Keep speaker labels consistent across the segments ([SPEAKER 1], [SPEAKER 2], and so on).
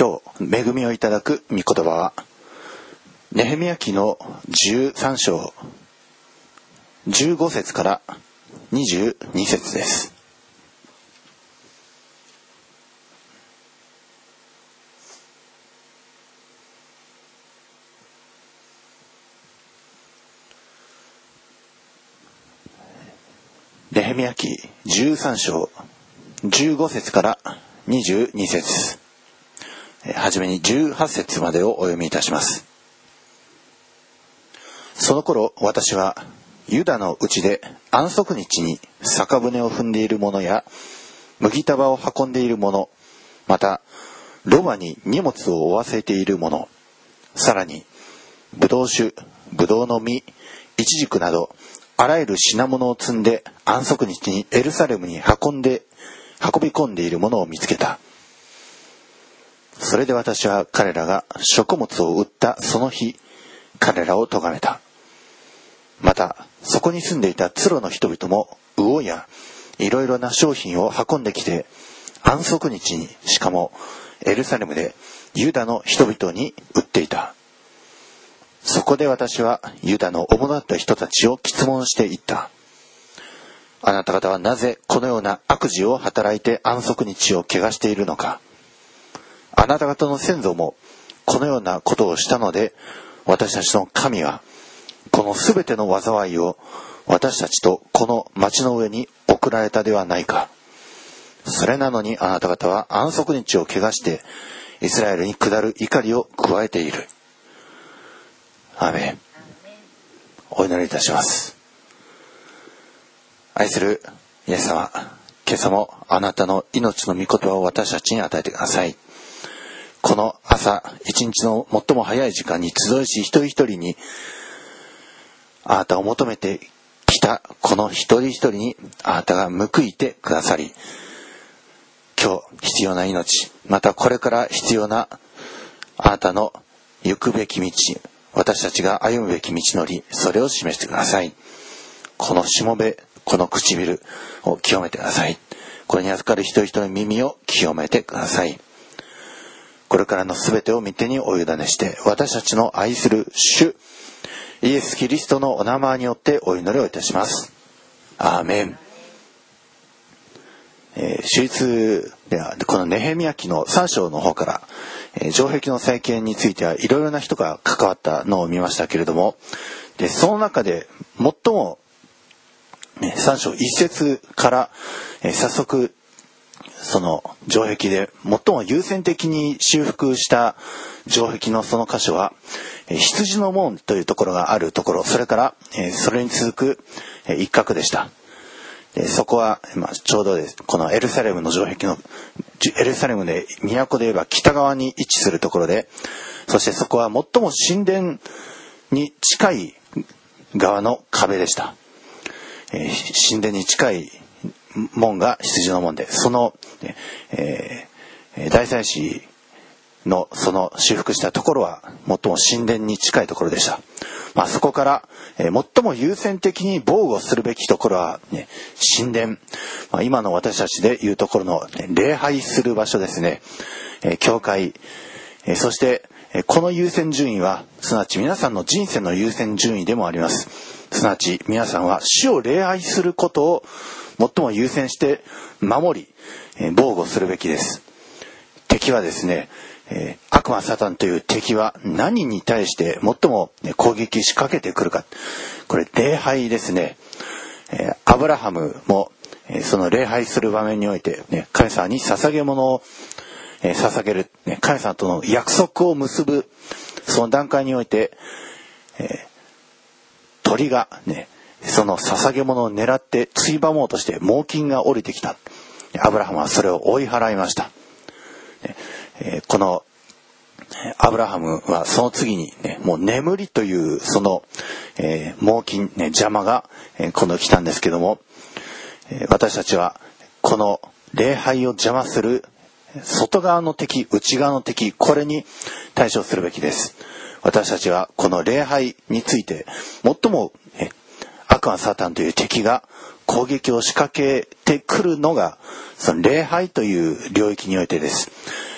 [SPEAKER 1] 今日恵みをいただく御言葉はネヘミヤ記の13章15節から22節です。ネヘミヤ記13章15節から22節、はじめに18節までをお読みいたします。その頃私はユダのうちで安息日に酒舟を踏んでいる者や麦束を運んでいる者、またロバに荷物を負わせている者、さらにブドウ酒、ブドウの実、イチジクなどあらゆる品物を積んで安息日にエルサレムに運び込んでいる者を見つけた。それで私は彼らが食物を売ったその日、彼らを咎めた。またそこに住んでいたツロの人々も魚やいろいろな商品を運んできて、安息日にしかもエルサレムでユダの人々に売っていた。そこで私はユダの主だった人たちを詰問していった。あなた方はなぜこのような悪事を働いて安息日を汚しているのか。あなた方の先祖もこのようなことをしたので、私たちの神はこのすべての災いを私たちとこの町の上に送られたではないか。それなのにあなた方は安息日を汚してイスラエルに下る怒りを加えている。アーメン。お祈りいたします。愛するイエス様、今朝もあなたの命の御言葉を私たちに与えてください。この朝一日の最も早い時間に集いし一人一人にあなたを求めてきたこの一人一人にあなたが報いてくださり、今日必要な命、またこれから必要なあなたの行くべき道、私たちが歩むべき道のり、それを示してください。このしもべ、この唇を清めてください。これに預かる一人一人の耳を清めてください。これからのすべてを御手にお委ねして、私たちの愛する主イエス・キリストのお名前によってお祈りをいたします。アーメン。手術ではこのネヘミヤ記の3章の方から城壁の再建についてはいろいろな人が関わったのを見ましたけれども、でその中で最も3章1節から早速その城壁で最も優先的に修復した城壁のその箇所は羊の門というところがあるところ、それからそれに続く一角でした。でそこはちょうどこのエルサレムの城壁のエルサレムで都で言えば北側に位置するところで、そしてそこは最も神殿に近い側の壁でした。神殿に近い門が羊の門で、その、大祭司のその修復したところは最も神殿に近いところでした。そこから、最も優先的に防護するべきところは、神殿、今の私たちでいうところの、礼拝する場所ですね。教会、そしてこの優先順位はすなわち皆さんの人生の優先順位でもあります。すなわち皆さんは主を礼拝することを最も優先して守り、防護するべきです。敵はですね、悪魔サタンという敵は何に対して最も攻撃しかけてくるか、これ礼拝ですね。アブラハムもその礼拝する場面において、神様に捧げ物を捧げる、神様との約束を結ぶその段階において、鳥がその捧げ物を狙ってついばもうとして猛禽が降りてきた。アブラハムはそれを追い払いました。このアブラハムはその次に、もう眠りというその、猛禽、邪魔が、今度来たんですけども、私たちはこの礼拝を邪魔する外側の敵、内側の敵、これに対処するべきです。私たちはこの礼拝について最も悪魔サタンという敵が攻撃を仕掛けてくるのがその礼拝という領域においてです。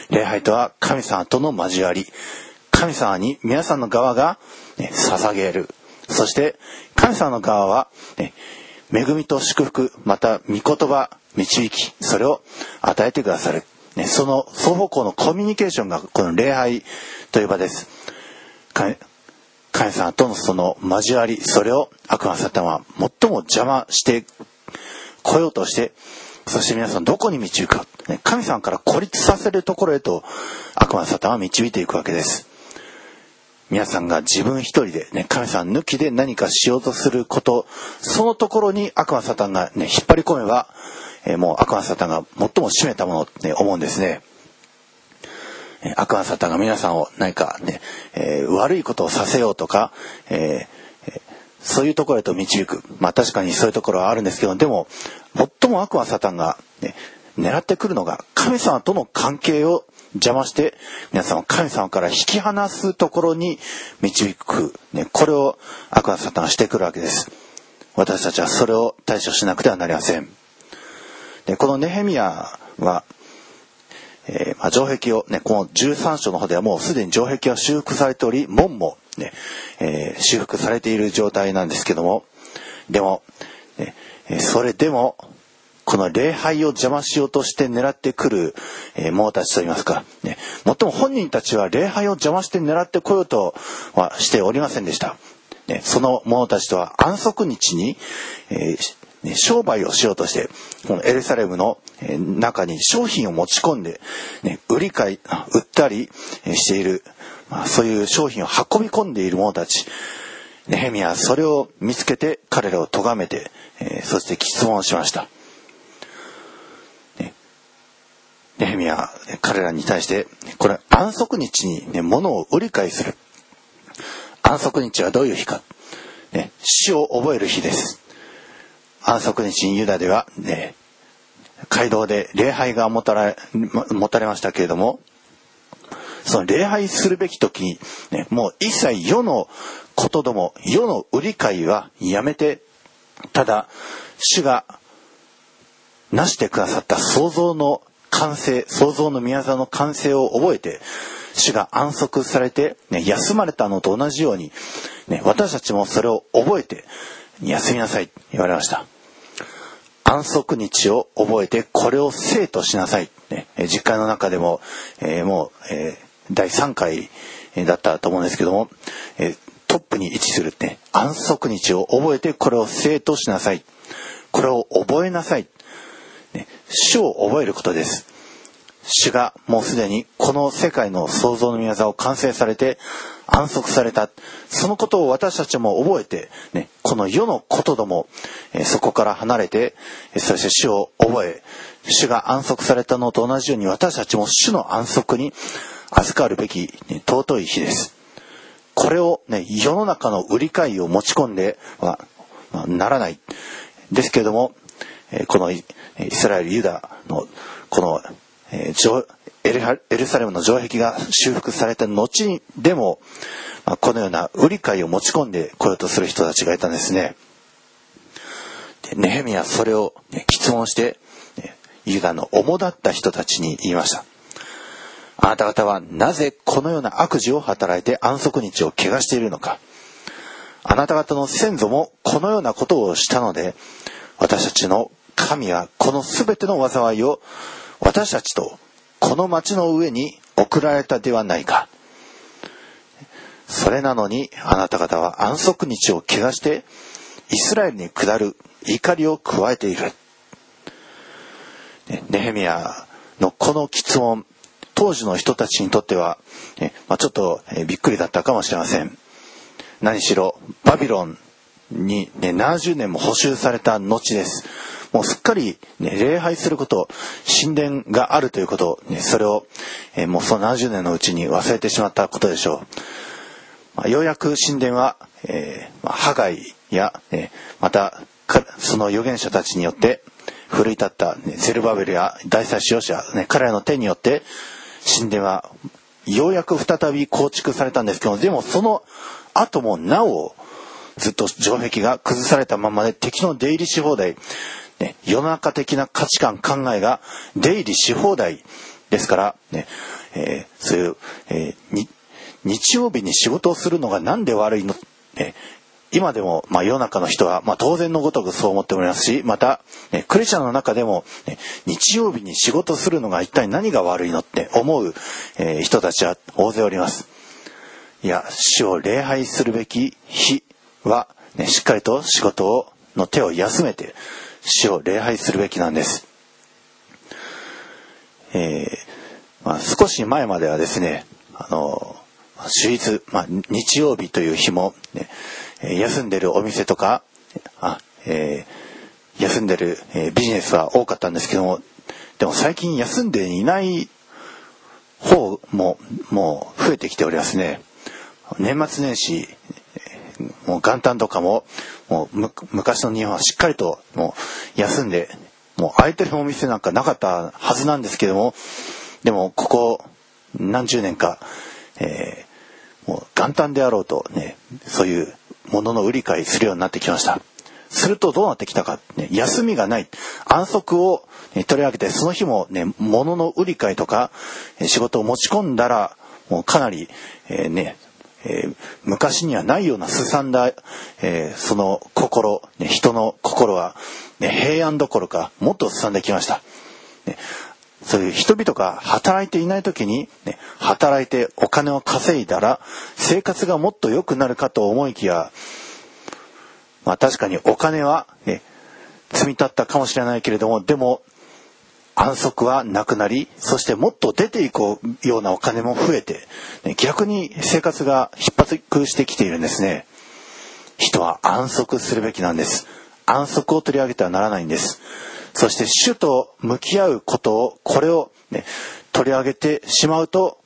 [SPEAKER 1] 礼拝とは神様との交わり、神様に皆さんの側が、捧げる。そして神様の側は、恵みと祝福、また御言葉、導き、それを与えてくださる。その双方向のコミュニケーションがこの礼拝という場です。神様とのその交わり、それを悪魔サタンは最も邪魔してこようとして、そして皆さんどこに導くか、神様から孤立させるところへと悪魔サタンは導いていくわけです。皆さんが自分一人で、神様抜きで何かしようとすること、そのところに悪魔サタンが、引っ張り込めば、もう悪魔サタンが最も占めたものって思うんですね。悪魔サタンが皆さんを何か悪いことをさせようとか、そういうところへと導く。確かにそういうところはあるんですけど、でも最も悪魔サタンが、狙ってくるのが神様との関係を邪魔して皆さんを神様から引き離すところに導く、これを悪魔サタンはしてくるわけです。私たちはそれを対処しなくてはなりません。でこのネヘミヤは、城壁を、この13章の方ではもうすでに城壁は修復されており、門も、修復されている状態なんですけども、でも、それでもこの礼拝を邪魔しようとして狙ってくる、者たちといいますか、もっとも本人たちは礼拝を邪魔して狙ってこようとはしておりませんでした。その者たちとは安息日に、商売をしようとして、このエルサレムの中に商品を持ち込んで、売ったりしている、そういう商品を運び込んでいる者たち。ネヘミヤはそれを見つけて彼らを咎めて、そして質問しました。ネヘミヤは彼らに対して、これ安息日に、物を売り買いする。安息日はどういう日か。死を覚える日です。安息日にユダでは、街道で礼拝が持たれましたけれども、その礼拝するべき時に、もう一切世のことども、世の売り買いはやめて、ただ主がなしてくださった創造の完成、創造の宮座の完成を覚えて、主が安息されて、休まれたのと同じように、私たちもそれを覚えて休みなさいと言われました。安息日を覚えてこれを聖としなさい。実会の中でも、もう、第3回だったと思うんですけども、トップに位置する安息日を覚えてこれを聖としなさい。これを覚えなさい。主を覚えることです。主がもうすでにこの世界の創造の御業を完成されて安息された。そのことを私たちも覚えて、この世のことども、そこから離れて、そして主を覚え、主が安息されたのと同じように私たちも主の安息に預かるべき、尊い日です。これを、世の中の売り買いを持ち込んでは、ならない。ですけれども、このイスラエルユダのこのエルサレムの城壁が修復された後にでも、このような売り買いを持ち込んでこようとする人たちがいたんですね。でネヘミヤはそれを、詰問してユダの主だった人たちに言いました。あなた方はなぜこのような悪事を働いて安息日を汚しているのか。あなた方の先祖もこのようなことをしたので、私たちの神はこのすべての災いを私たちとこの町の上に送られたではないか。それなのにあなた方は安息日を汚してイスラエルに下る怒りを加えている。ネヘミヤのこの詰問、当時の人たちにとっては、ちょっとびっくりだったかもしれません。何しろバビロンに、70年も捕囚された後です。もうすっかり、礼拝すること、神殿があるということ、それを、もうその70年のうちに忘れてしまったことでしょう。ようやく神殿は、ハガイや、またその預言者たちによって奮い立ったゼルバベルや大祭司ヨシュア、彼らの手によって神殿はようやく再び構築されたんですけど、でもその後もなおずっと城壁が崩されたままで敵の出入りし放題、世の中的な価値観考えが出入りし放題ですから、 そういう、日曜日に仕事をするのがなんで悪いの、今でも、世の中の人は、当然のごとくそう思っておりますし、また、クリスチャンの中でも、日曜日に仕事するのが一体何が悪いのって思う、人たちは大勢おります。いや、主を礼拝するべき日は、しっかりと仕事の手を休めて、主を礼拝するべきなんです。少し前まではですね、主日、日曜日という日も、休んでるお店とか、休んでる、ビジネスは多かったんですけども、でも最近休んでいない方ももう増えてきておりますね。年末年始、もう元旦とかも、もう昔の日本はしっかりともう休んで、もう空いてるお店なんかなかったはずなんですけども、でもここ何十年か、もう元旦であろうとね、そういうものの売り買いするようになってきました。するとどうなってきたか、休みがない、安息を、取り上げて、その日もね、物の売り買いとか仕事を持ち込んだら、もうかなり、昔にはないようなすさんだ、その心、人の心は、平安どころかもっとすさんできました。そういう人々が働いていない時に、働いてお金を稼いだら生活がもっと良くなるかと思いきや、確かにお金は、積み立ったかもしれないけれども、でも安息はなくなり、そしてもっと出ていくようなお金も増えて、逆に生活が逼迫してきているんですね。人は安息するべきなんです。安息を取り上げてはならないんです。そして主と向き合うことを、これを、取り上げてしまうと、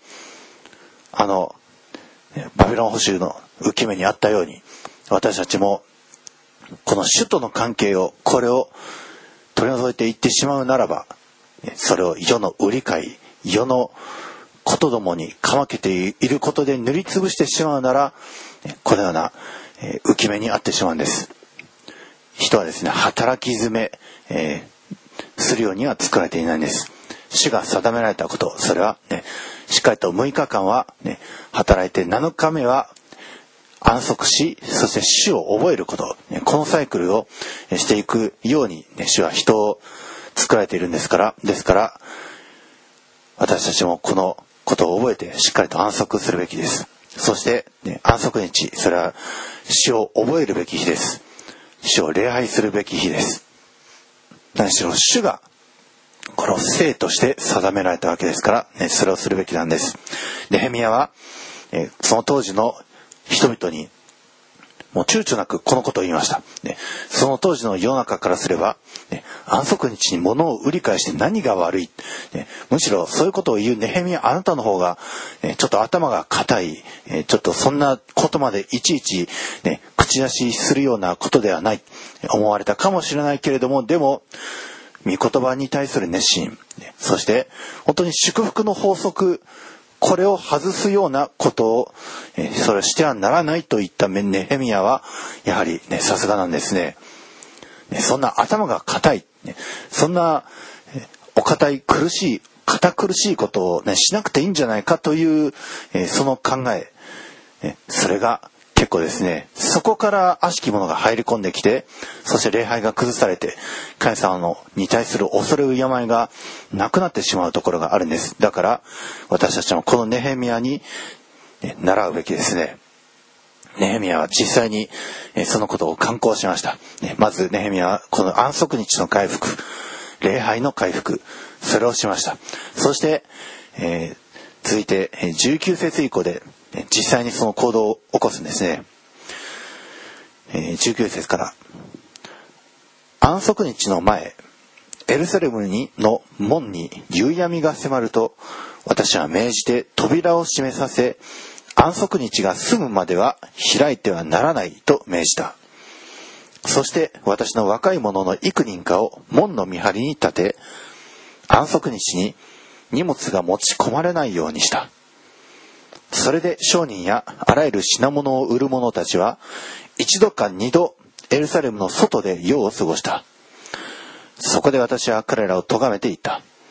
[SPEAKER 1] バビロン捕囚の受け目にあったように、私たちもこの主との関係を、これを取り除いていってしまうならば、それを世の売り買い、世のことどもにかまけていることで塗りつぶしてしまうなら、このような浮き目にあってしまうんです。人はですね、働き詰め、するようには作られていないんです。主が定められたこと、それは、しっかりと6日間は、働いて7日目は安息し、そして主を覚えること、このサイクルをしていくように、主は人を作られているんですから、私たちもこのことを覚えてしっかりと安息するべきです。そして、安息日、それは主を覚えるべき日です。主を礼拝するべき日です。何しろ主がこれを聖として定められたわけですから、それをするべきなんです。ネヘミヤは、その当時の人々にもう躊躇なくこのことを言いました。その当時の世の中からすれば、安息日に物を売り買いして何が悪い、むしろそういうことを言うネヘミヤ、あなたの方が、ちょっと頭が固い、ちょっとそんなことまでいちいち、口出しするようなことではない、思われたかもしれないけれども、でも御言葉に対する熱心、そして本当に祝福の法則、これを外すようなことを、それをしてはならないといったネヘミヤはやはりさすがなんですね。そんな頭が固い、そんなお堅い堅苦しいことを、しなくていいんじゃないかという、その考え、それが結構ですね、そこから悪しきものが入り込んできて、そして礼拝が崩されて、神様に対する恐れ敬いがなくなってしまうところがあるんです。だから私たちもこのネヘミヤに習うべきですね。ネヘミヤは実際にそのことを敢行しました。まずネヘミヤはこの安息日の回復、礼拝の回復、それをしました。そして、続いて19節以降で実際にその行動を起こすんですね。19節から、安息日の前、エルサレムの門に夕闇が迫ると、私は命じて扉を閉めさせ、安息日が済むまでは開いてはならないと命じた。そして私の若い者の幾人かを門の見張りに立て、安息日に荷物が持ち込まれないようにした。それで商人やあらゆる品物を売る者たちは一度か二度エルサレムの外で夜を過ごした。そこで私は彼らを咎めていった。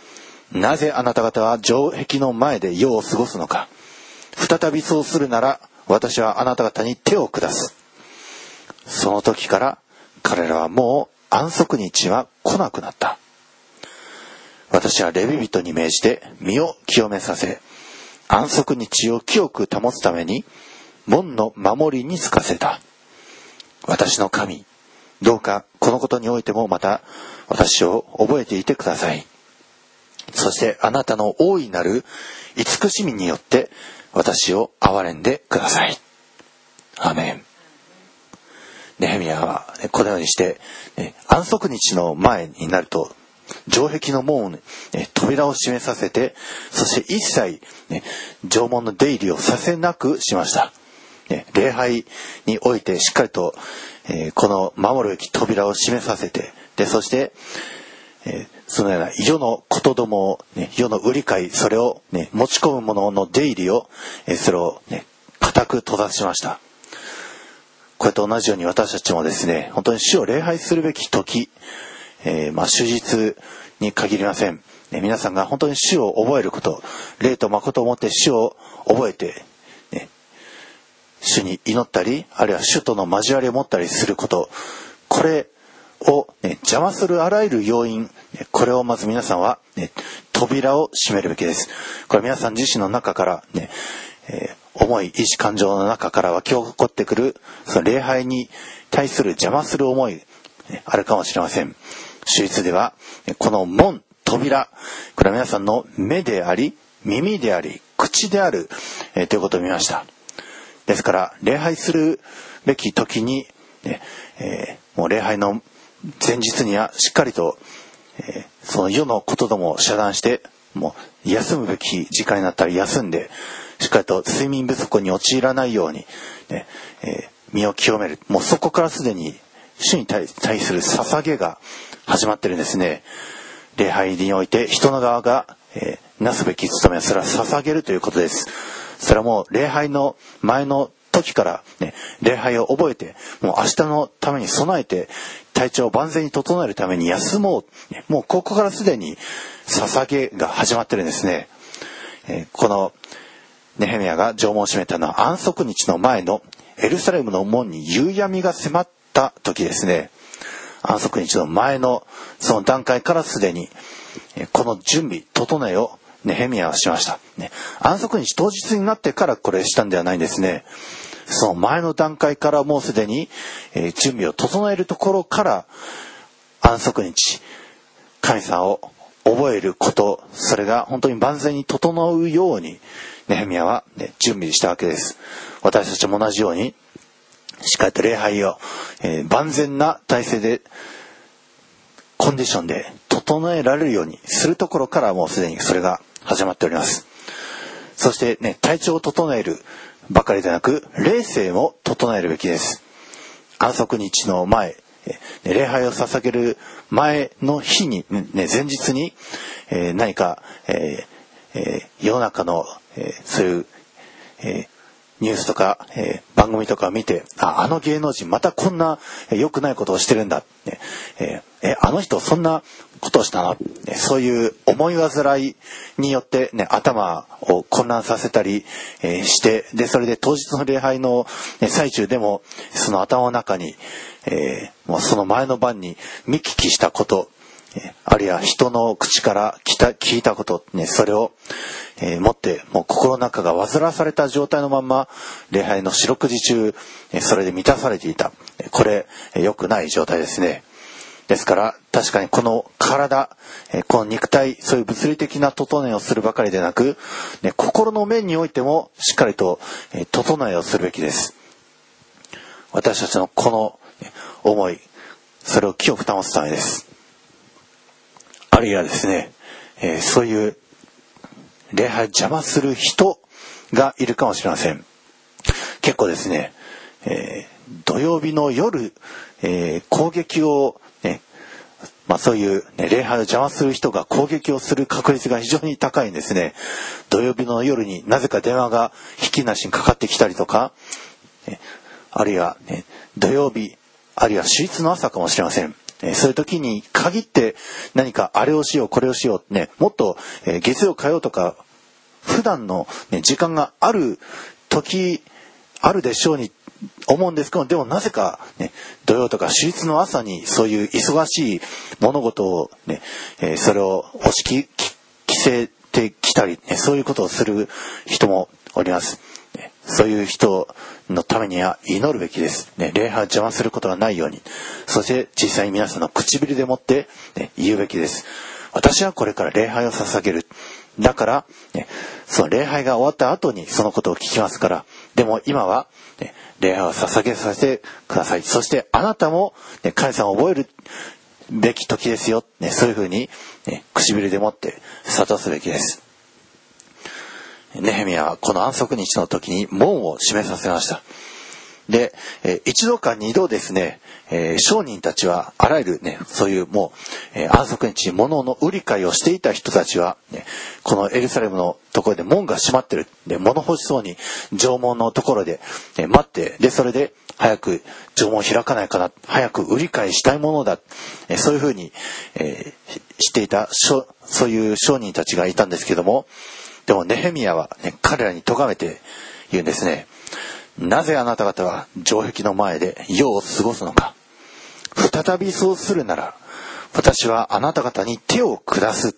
[SPEAKER 1] なぜあなた方は城壁の前で夜を過ごすのか。再びそうするなら、私はあなた方に手を下す。その時から彼らはもう安息日は来なくなった。私はレビ人に命じて身を清めさせ、安息日を清く保つために門の守りにつかせた。私の神、どうかこのことにおいてもまた私を覚えていてください。そしてあなたの大いなる慈しみによって私を憐れんでください。アーメン。ネヘミヤはこのようにして、安息日の前になると城壁の門、扉を閉めさせて、そして一切、城門の出入りをさせなくしました。礼拝においてしっかりと、この守るべき扉を閉めさせて、でそして、そのような世のことどもを、世の売り買い、それを、持ち込むものの出入りを、それを、固く閉ざしました。これと同じように私たちもですね、本当に主を礼拝するべき時、主日に限りません。皆さんが本当に主を覚えること、霊と誠をもって主を覚えて、主に祈ったり、あるいは主との交わりを持ったりすること、これを、邪魔するあらゆる要因、これをまず皆さんは、扉を閉めるべきです。これは皆さん自身の中から、思い、意志、感情の中から湧き起こってくる、その礼拝に対する邪魔する思い、あるかもしれません。主日では、この門、扉、これは皆さんの目であり、耳であり、口である、ということを見ました。ですから、礼拝するべき時に、もう礼拝の前日にはしっかりと、その世のことどもを遮断して、もう休むべき時間になったら休んで、しっかりと睡眠不足に陥らないように、身を清める。もうそこからすでに主に対する捧げが始まってるんですね。礼拝において人の側が、なすべき務めはそれは捧げるということです。それはもう礼拝の前の時から、礼拝を覚えて、もう明日のために備えて、体調を万全に整えるために休もう。もうここからすでに捧げが始まってるんですね。このネヘミヤが城門を閉めたのは安息日の前のエルサレムの門に夕闇が迫った時ですね。安息日の前のその段階からすでにこの準備、整えをネヘミヤはしました。安息日当日になってからこれしたんではないんですね。その前の段階からもうすでに準備を整えるところから安息日、神様を覚えること、それが本当に万全に整うようにネヘミヤは、準備したわけです。私たちも同じようにしっかりと礼拝を、万全な体制でコンディションで整えられるようにするところからもうすでにそれが始まっております。そして、体調を整えるばかりでなく霊性も整えるべきです。安息日の前、礼拝を捧げる前の日に、前日に、何か、世の中の、そういう、ニュースとか、番組とかを見て、あの芸能人またこんな良くないことをしてるんだ、あの人そんなことをしたの、そういう思い煩いによって、頭を混乱させたり、して、でそれで当日の礼拝の、最中でもその頭の中に、もうその前の晩に見聞きしたこと、あるいは人の口から聞いたこと、それを、持ってもう心の中が煩わされた状態のまんま礼拝の四六時中それで満たされていた。これ良くない状態ですね。ですから確かにこの体、この肉体、そういう物理的な整えをするばかりでなく、心の面においてもしっかりと整えをするべきです。私たちのこの思い、それを清く保つためです。あるいはですね、そういう礼拝邪魔する人がいるかもしれません。結構ですね、土曜日の夜、攻撃を、そういう、礼拝を邪魔する人が攻撃をする確率が非常に高いんですね。土曜日の夜になぜか電話がひっきりなしにかかってきたりとか、あるいは、土曜日あるいは主日の朝かもしれません。 そういう時に限って何かあれをしようこれをしようね、もっと月曜火曜とか普段の、時間がある時あるでしょうに思うんですけど、でもなぜか、土曜とか祝日の朝にそういう忙しい物事を、それを押し規制てきたり、そういうことをする人もおります。そういう人のためには祈るべきです。礼拝を邪魔することがないように。そして実際に皆さんの唇でもって、言うべきです。私はこれから礼拝を捧げる。だから、その礼拝が終わった後にそのことを聞きますから、でも今は、礼拝を捧げさせてください。そしてあなたも、神様を覚えるべき時ですよ。そういうふうに、唇でもって諭すべきです。ネヘミヤはこの安息日の時に門を閉めさせました。で、一度か二度ですね、商人たちはあらゆるそういうもう、安息日に物の売り買いをしていた人たちは、このエルサレムのところで門が閉まってる。で、物欲しそうに城門のところで、待って、で、それで早く城門開かないかな、早く売り買いしたいものだ。そういうふうに、していた、そういう商人たちがいたんですけども、でもネヘミヤは、彼らに咎めて言うんですね。なぜあなた方は城壁の前で夜を過ごすのか。再びそうするなら、私はあなた方に手を下す。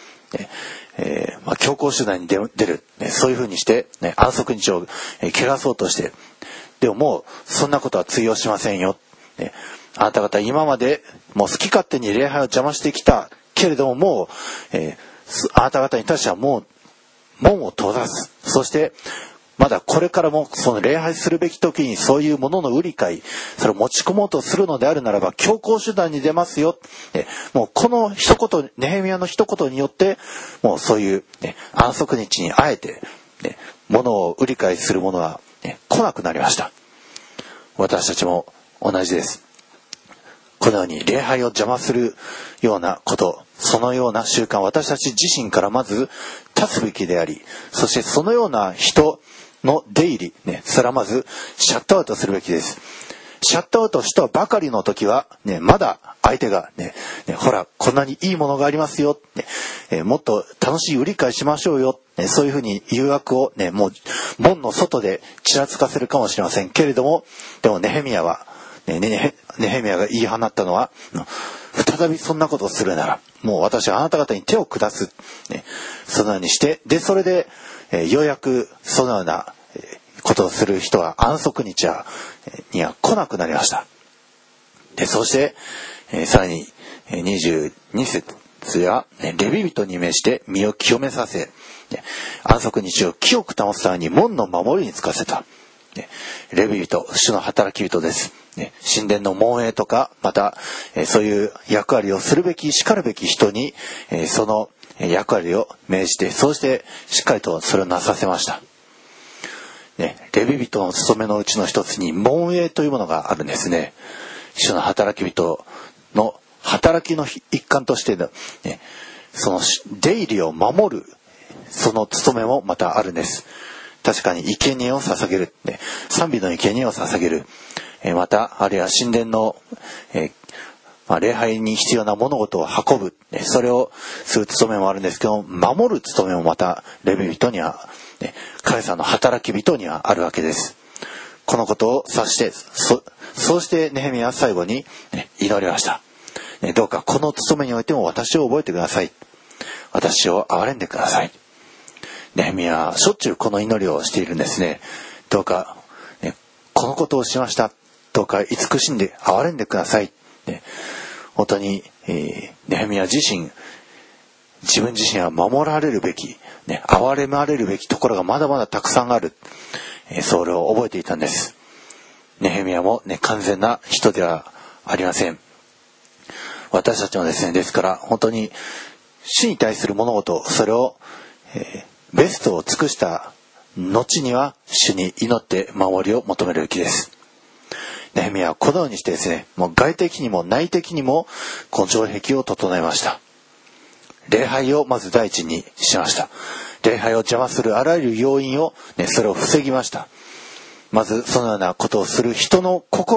[SPEAKER 1] 強行手段に出る。そういうふうにして、安息日を汚そうとして。でももうそんなことは通用しませんよ。あなた方今までもう好き勝手に礼拝を邪魔してきたけれども、もう、あなた方に対してはもう門を閉ざす。そしてまだこれからもその礼拝するべき時にそういうものの売り買い、それを持ち込もうとするのであるならば強行手段に出ますよ。もうこの一言、ネヘミヤの一言によってもうそういう、安息日にあえて、物を売り買いする者は、来なくなりました。私たちも同じです。このように礼拝を邪魔するようなこと、そのような習慣、私たち自身からまず立つべきであり、そしてそのような人の出入り、それはまずシャットアウトするべきです。シャットアウトしたばかりの時は、まだ相手が、ほらこんなにいいものがありますよ、もっと楽しい売り買いしましょうよ、そういうふうに誘惑を、もう門の外でちらつかせるかもしれませんけれども、でもネヘミヤはネヘミヤが言い放ったのは、再びそんなことをするならもう私はあなた方に手を下す、そのようにして、でそれで、ようやくそのようなことをする人は安息日には来なくなりました。でそして、さらに22節やレビ人に命じて身を清めさせ、安息日を清く保つために門の守りにつかせた。レビ人、主の働き人です。神殿の門営とか、またそういう役割をするべき、しかるべき人にその役割を命じて、そうしてしっかりとそれをなさせました。レビ人の務めのうちの一つに門営というものがあるんですね。主の働き人の働きの一環としてその出入りを守る、その務めもまたあるんです。確かに生贄を捧げる、賛美の生贄を捧げる、またあるいは神殿の、礼拝に必要な物事を運ぶ、それをする務めもあるんですけど、守る務めもまたレビ人には、神様の働き人にはあるわけです。このことを指して、そうしてネヘミヤは最後に、祈りました。どうかこの務めにおいても私を覚えてください。私を憐れんでください。ネヘミヤはしょっちゅうこの祈りをしているんですね。どうか、このことをしました。どうか慈しんで憐れんでください。本当に、ネヘミヤ自分自身は守られるべき、憐れまれるべきところがまだまだたくさんある。それを覚えていたんです。ネヘミヤも、完全な人ではありません。私たちもですね、ですから本当に主に対する物事、それを、ベストを尽くした後には主に祈って守りを求めるべきです。ネヘミヤはこのようにしてですね、もう外的にも内的にもこの城壁を整えました。礼拝をまず第一にしました。礼拝を邪魔するあらゆる要因を、それを防ぎました。まずそのようなことをする人の心を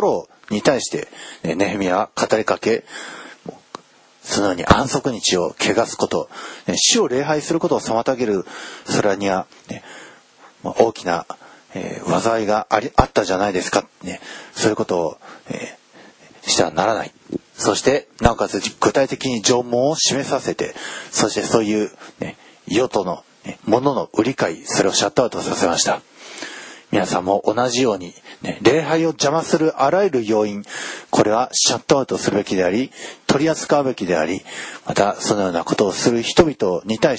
[SPEAKER 1] に対してネヘミヤは語りかけ、そのように安息日を汚すこと、主を礼拝することを妨げる、それには、大きな災いがあったじゃないですか、そういうことを、してはならない。そしてなおかつ具体的に条文を示させて、そしてそういう、世との、ものの売り買い、それをシャットアウトさせました。皆さんも同じように、礼拝を邪魔するあらゆる要因、これはシャットアウトするべきであり、取り扱うべきであり、またそのようなことをする人々に対して、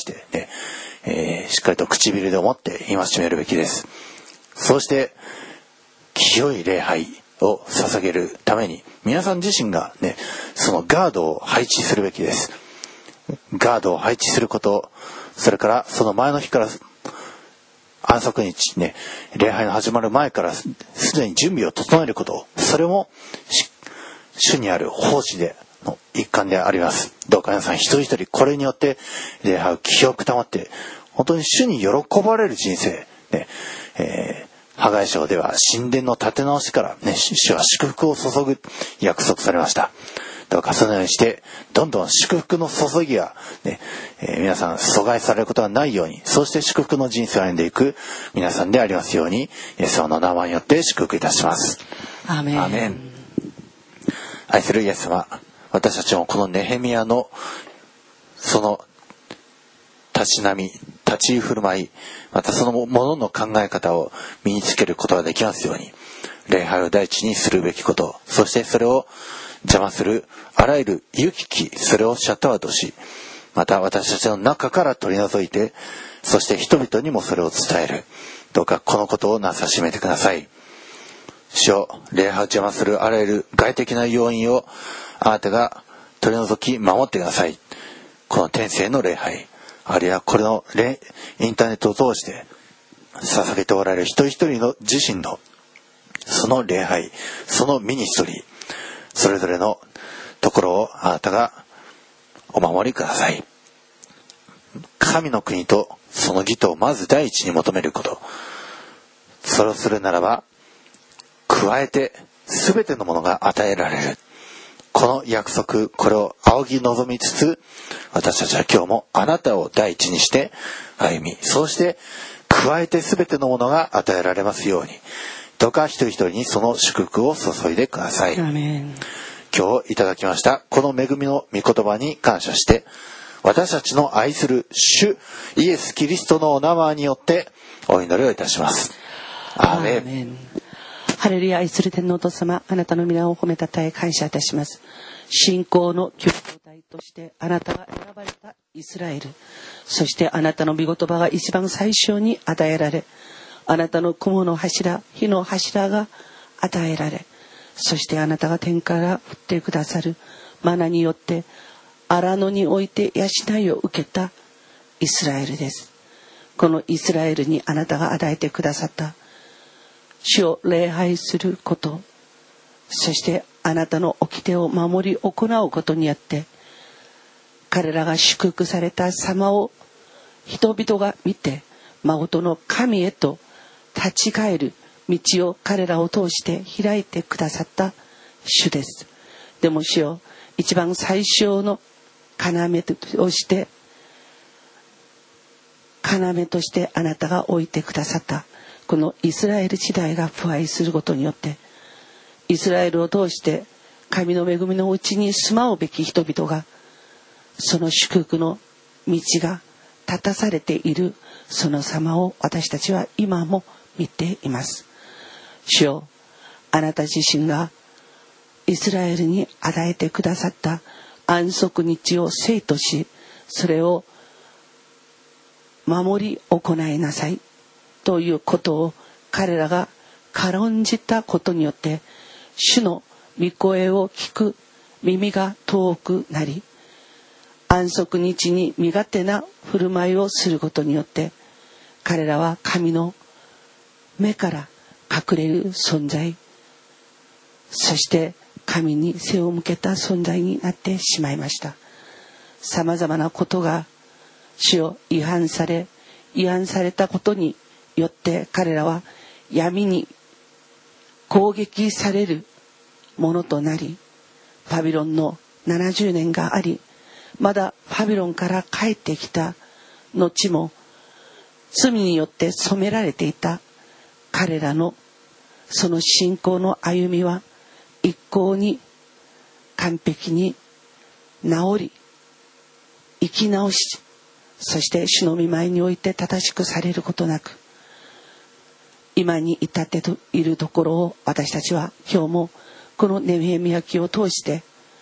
[SPEAKER 1] しっかりと唇で思って戒めるべきです。そして清い礼拝を捧げるために皆さん自身がそのガードを配置するべきです。ガードを配置すること、それからその前の日から安息日礼拝の始まる前からすでに準備を整えること、それも主にある奉仕での一環であります。どうか皆さん一人一人これによって礼拝を清く保って、本当に主に喜ばれる人生、ハガイ書では神殿の建て直しから、主は祝福を注ぐ約束されました。どうかそのようにしてどんどん祝福の注ぎが、皆さん阻害されることがないように、そして祝福の人生を歩んでいく皆さんでありますように、イエス様の名前によって祝福いたします。
[SPEAKER 2] アーメン。
[SPEAKER 1] アーメン。愛するイエス様、私たちもこのネヘミヤのその立ち並み、立ち居振る舞い、またそのものの考え方を身につけることができますように、礼拝を第一にするべきこと、そしてそれを邪魔するあらゆる行き来、それをシャットアウトし、また私たちの中から取り除いて、そして人々にもそれを伝える。どうかこのことをなさしめてください。主よ、礼拝を邪魔するあらゆる外的な要因をあなたが取り除き守ってください。この天性の礼拝、あるいはこれのインターネットを通して捧げておられる一人一人の自身のその礼拝、そのミニストリー、それぞれのところをあなたがお守りください。神の国とその義とをまず第一に求めること、それをするならば加えて全てのものが与えられる、この約束、これを仰ぎ望みつつ、私たちは今日もあなたを第一にして歩み、そうして加えて全てのものが与えられますように、どうか一人一人にその祝福を注いでください。
[SPEAKER 2] アーメン。
[SPEAKER 1] 今日いただきましたこの恵みの御言葉に感謝して、私たちの愛する主イエス・キリストのお名前によってお祈りをいたします。アーメン。
[SPEAKER 2] アーメン。ハレルヤ。愛する天皇お父様、あなたの皆を褒めたたえ感謝いたします。信仰の兄弟としてあなたが選ばれたイスラエル、そしてあなたの御言葉が一番最初に与えられ、あなたの雲の柱、火の柱が与えられ、そしてあなたが天から降ってくださるマナによって荒野において養いを受けたイスラエルです。このイスラエルにあなたが与えてくださった主を礼拝すること、そしてあなたの掟を守り行うことによって、彼らが祝福された様を人々が見て、真の神へと立ち返る道を彼らを通して開いてくださった主です。でも主よ、一番最小の要としてあなたが置いてくださったこのイスラエル時代が腐敗することによって、イスラエルを通して神の恵みのうちに住まうべき人々が、その祝福の道が立たされているその様を私たちは今も見ています。主よ、あなた自身がイスラエルに与えてくださった安息日を聖とし、それを守り行いなさいということを彼らが軽んじたことによって、主の御声を聞く耳が遠くなり、安息日に身勝手な振る舞いをすることによって、彼らは神の目から隠れる存在、そして神に背を向けた存在になってしまいました。さまざまなことが主を違反されたことによって、彼らは闇に攻撃されるものとなり、バビロンの70年があり、まだバビロンから帰ってきた後も罪によって染められていた彼らのその信仰の歩みは一向に完璧に治り、生き直し、そして主の御前において正しくされることなく、今に至っているところを私たちは今日もこのネヘミヤ記を通して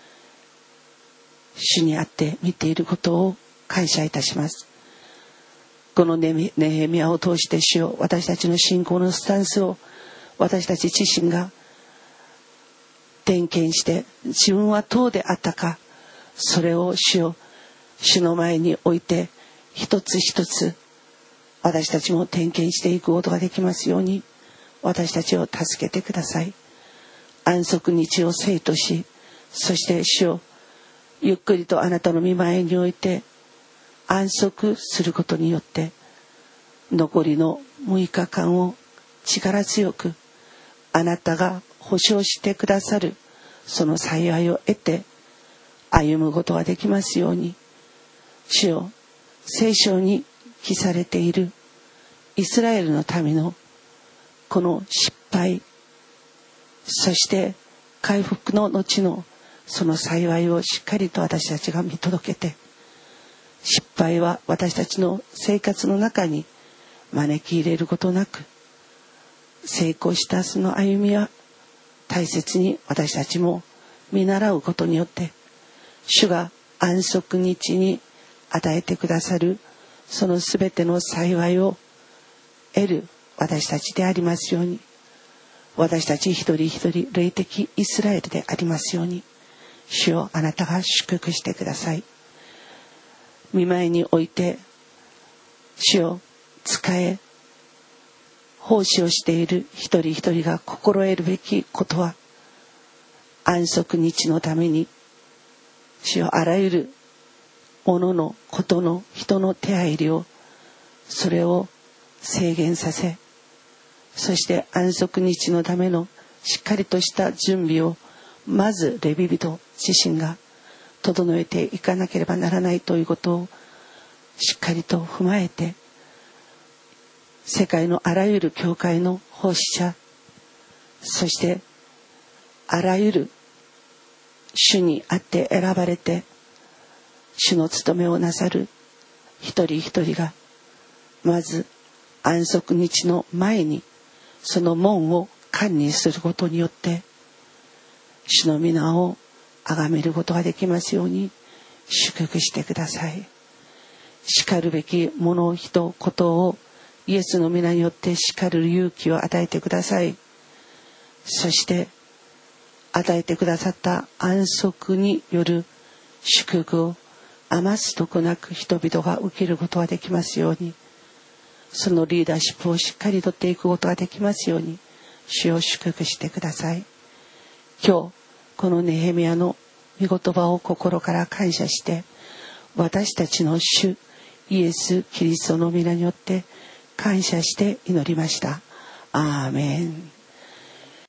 [SPEAKER 2] 主にあって見ていることを感謝いたします。このネヘミヤを通して主よ、私たちの信仰のスタンスを私たち自身が点検して自分はどうであったか、それを主よ、主の前において一つ一つ私たちも点検していくことができますように、私たちを助けてください。安息日を聖とし、そして主をゆっくりとあなたの御前において安息することによって、残りの6日間を力強くあなたが保証してくださるその幸いを得て歩むことができますように、主よ、聖書に記されているイスラエルの民のこの失敗、そして回復の後のその幸いをしっかりと私たちが見届けて、失敗は私たちの生活の中に招き入れることなく、成功したその歩みは大切に私たちも見習うことによって、主が安息日に与えてくださるそのすべての幸いを得る私たちでありますように、私たち一人一人霊的イスラエルでありますように、主をあなたが祝福してください。御前において主を仕え奉仕をしている一人一人が心得るべきことは、安息日のために主よ、あらゆるもののことの人の手入りをそれを制限させ、そして安息日のためのしっかりとした準備をまずレビ人自身が整えていかなければならないということをしっかりと踏まえて、世界のあらゆる教会の奉仕者、そしてあらゆる主にあって選ばれて主の務めをなさる一人一人が、まず安息日の前にその門を管理することによって主の皆を崇めることができますように祝福してください。叱るべきもの、人、ことをイエスの皆によって叱る勇気を与えてください。そして与えてくださった安息による祝福を余すとこなく人々が受けることができますように、そのリーダーシップをしっかりとっていくことができますように主を祝福してください。今日このネヘミヤの御言葉を心から感謝して、私たちの主イエス・キリストの皆によって感謝して祈りました。アーメン。